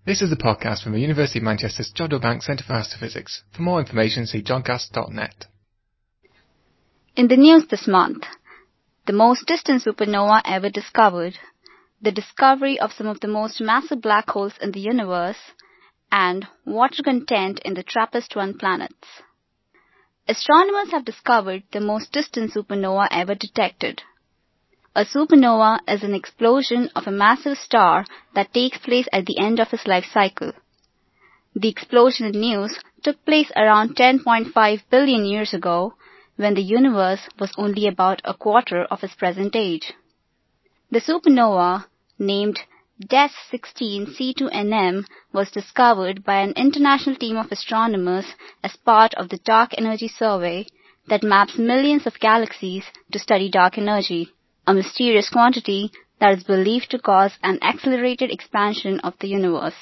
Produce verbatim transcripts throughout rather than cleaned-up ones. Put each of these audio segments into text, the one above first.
This is a podcast from the University of Manchester's Jodrell Bank Centre for Astrophysics. For more information, see jodcast dot net. In the news this month, the most distant supernova ever discovered, the discovery of some of the most massive black holes in the universe, and water content in the TRAPPIST one planets. Astronomers have discovered the most distant supernova ever detected. A supernova is an explosion of a massive star that takes place at the end of its life cycle. The explosion in news took place around ten point five billion years ago, when the universe was only about a quarter of its present age. The supernova, named D E S sixteen C two N M, was discovered by an international team of astronomers as part of the Dark Energy Survey that maps millions of galaxies to study dark energy, a mysterious quantity that is believed to cause an accelerated expansion of the universe.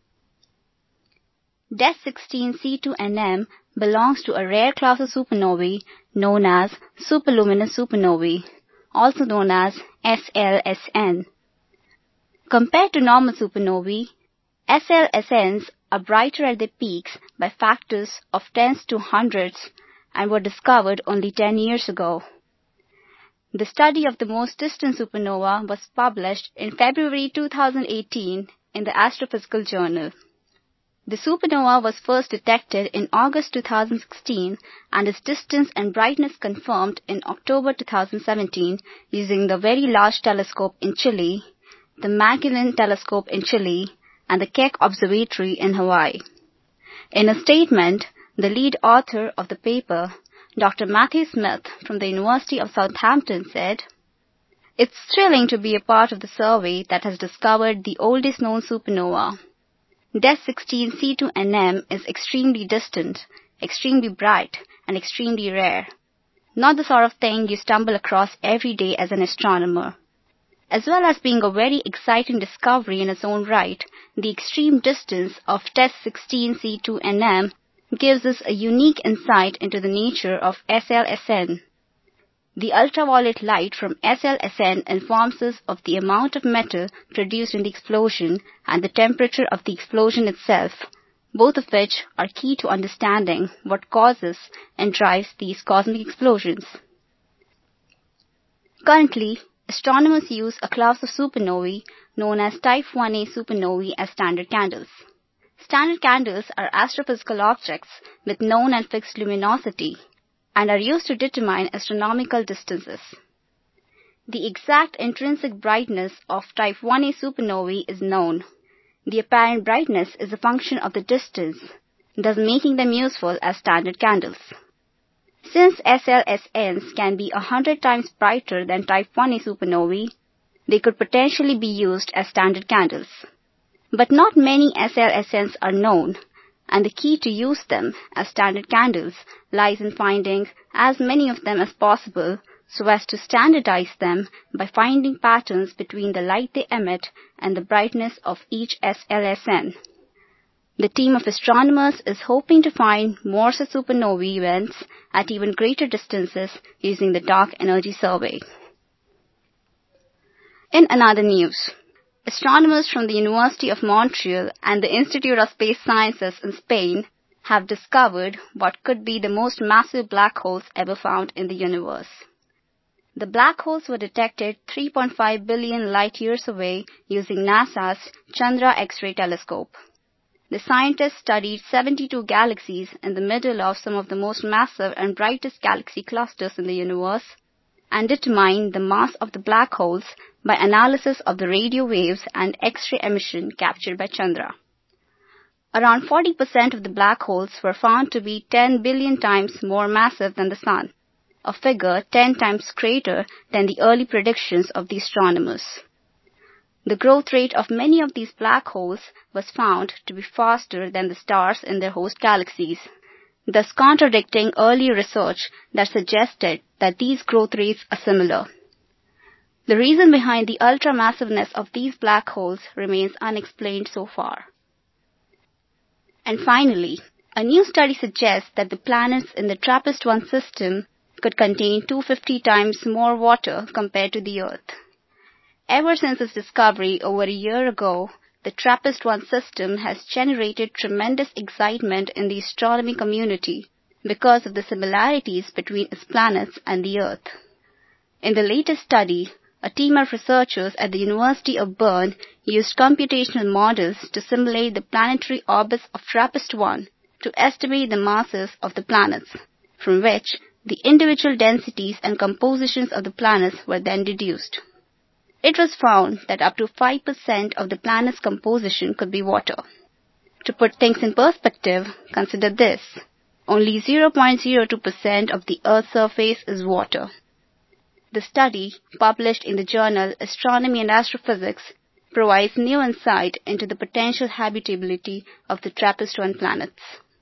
D E S sixteen C two N M belongs to a rare class of supernovae known as superluminous supernovae, also known as S L S N. Compared to normal supernovae, S L S Ns are brighter at their peaks by factors of tens to hundreds and were discovered only ten years ago. The study of the most distant supernova was published in February two thousand eighteen in the Astrophysical Journal. The supernova was first detected in August two thousand sixteen and its distance and brightness confirmed in October two thousand seventeen using the Very Large Telescope in Chile, the Magellan Telescope in Chile, and the Keck Observatory in Hawaii. In a statement, the lead author of the paper, Doctor Matthew Smith from the University of Southampton, said, "It's thrilling to be a part of the survey that has discovered the oldest known supernova. D E S sixteen C two N M is extremely distant, extremely bright, and extremely rare. Not the sort of thing you stumble across every day as an astronomer. As well as being a very exciting discovery in its own right, the extreme distance of D E S sixteen C two N M gives us a unique insight into the nature of S L S N. The ultraviolet light from S L S N informs us of the amount of metal produced in the explosion and the temperature of the explosion itself, both of which are key to understanding what causes and drives these cosmic explosions." Currently, astronomers use a class of supernovae known as Type one A supernovae as standard candles. Standard candles are astrophysical objects with known and fixed luminosity and are used to determine astronomical distances. The exact intrinsic brightness of Type one A supernovae is known. The apparent brightness is a function of the distance, thus making them useful as standard candles. Since S L S Ns can be one hundred times brighter than Type one A supernovae, they could potentially be used as standard candles. But not many S L S Ns are known, and the key to use them as standard candles lies in finding as many of them as possible so as to standardize them by finding patterns between the light they emit and the brightness of each S L S N. The team of astronomers is hoping to find more such supernovae events at even greater distances using the Dark Energy Survey. In another news, astronomers from the University of Montreal and the Institute of Space Sciences in Spain have discovered what could be the most massive black holes ever found in the universe. The black holes were detected three point five billion light-years away using NASA's Chandra X-ray telescope. The scientists studied seventy-two galaxies in the middle of some of the most massive and brightest galaxy clusters in the universe and determined the mass of the black holes by analysis of the radio waves and X-ray emission captured by Chandra. Around forty percent of the black holes were found to be ten billion times more massive than the Sun, a figure ten times greater than the early predictions of the astronomers. The growth rate of many of these black holes was found to be faster than the stars in their host galaxies, thus contradicting early research that suggested that these growth rates are similar. The reason behind the ultra-massiveness of these black holes remains unexplained so far. And finally, a new study suggests that the planets in the TRAPPIST one system could contain two hundred fifty times more water compared to the Earth. Ever since its discovery over a year ago, the TRAPPIST one system has generated tremendous excitement in the astronomy community because of the similarities between its planets and the Earth. In the latest study, a team of researchers at the University of Bern used computational models to simulate the planetary orbits of TRAPPIST one to estimate the masses of the planets, from which the individual densities and compositions of the planets were then deduced. It was found that up to five percent of the planet's composition could be water. To put things in perspective, consider this. Only zero point zero two percent of the Earth's surface is water. The study, published in the journal Astronomy and Astrophysics, provides new insight into the potential habitability of the TRAPPIST one planets.